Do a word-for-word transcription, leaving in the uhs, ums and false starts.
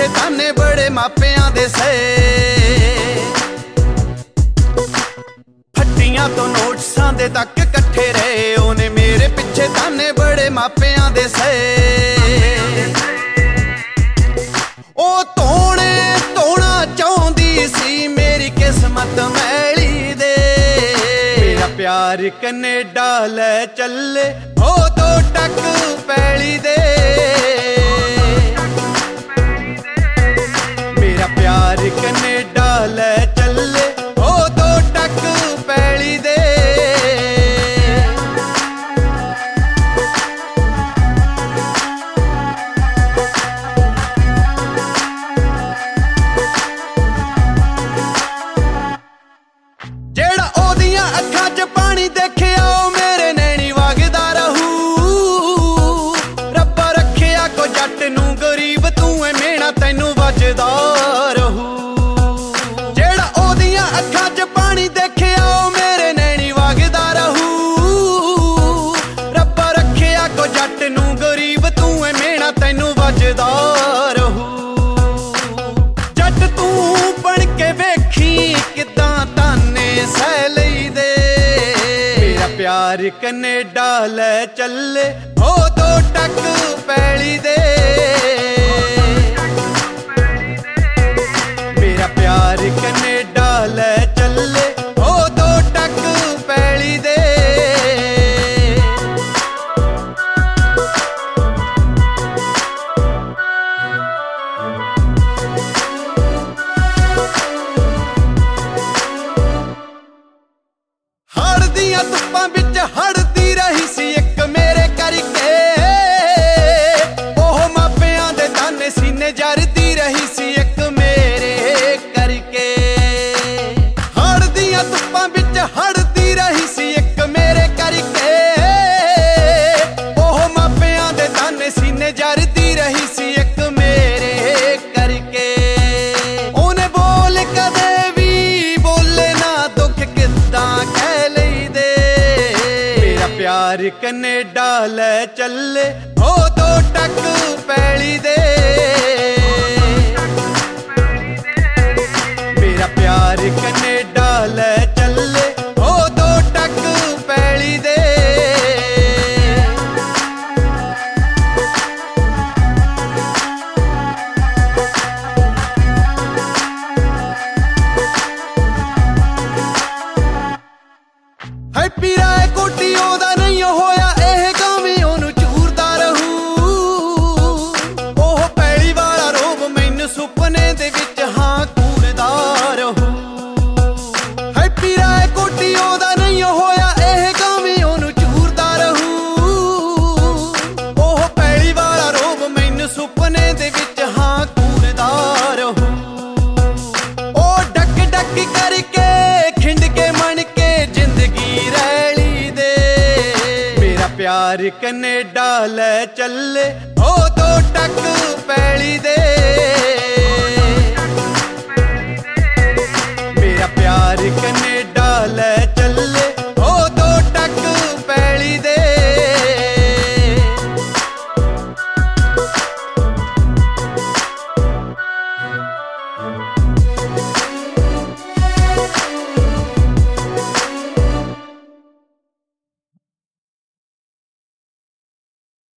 ताने बड़े मापियां दे सहे, फट्टियां तो नोटसां दे तक कट्ठे रहे। ओने मेरे पिछे ताने बड़े मापियां दे सहे। ओ तोने तोना चाहुंदी सी मेरी किस्मत मैली दे, मेरा प्यार कनेडा ले चले ओ दो टक पैली दे। मेरा प्यार कनेडा ले चले ओ दो टक पैली दे। जेड़ा ओदियां अखां च पानी देखिया ओ मेरे नैनी वगदा रहू। रब्बा रखिया को जट नूं गरीब तू ऐ मेहना तैनू वजदा रहू। जेड़ा ओदियां अखां च पानी देखिया ओ मेरे नैनी वगदा रहू। रब्बा रखिया को जट नूं गरीब तू ऐ मेहना तैनू वजदा रहू। जट तू बन के वेखी किदां ताने सह लई दे, मेरा प्यार कनेडा ले चले ओ दो टक पैली दे। मेरा प्यार कनेडा ले चले ओ दो टक पैली दे। हड़दियां धुप्पां विच हड़दी रही सी एक मेरे करके, ओह मापियां दे ताने सीने जरदी रही सी एक मेरे करके। हड़दियां धुप्पां विच हड़दी रही सी एक मेरे करके, ओह मापियां दे ताने सीने जरदी रही सी एक मेरे करके। ओने बोल कदे भी बोले ना दुख किदां कह लई दे, मेरा प्यार कनेडा ले चले ओ दो टक पैली दे। मेरा प्यार कनेडा ले चले ओ दो टक पैली दे। हैप्पी राय कोटी ओदा नहीं होया एह गावी ओनू चूरदा रहू। ओह पैली वाला रोब मैनू सुपने दे विच हां कूरदा रहू। हैप्पी राय कोटी ओदा नहीं होया एह गावी ओनू चूरदा रहू। ओह पैली वाला रोब मैनू सुपने दे विच हां कूरदा रहू। ओ डक डक करके खिंड के मन के जिंदगी रैली दे, मेरा प्यार कनेडा ले चले ओ दो टक पैली दे।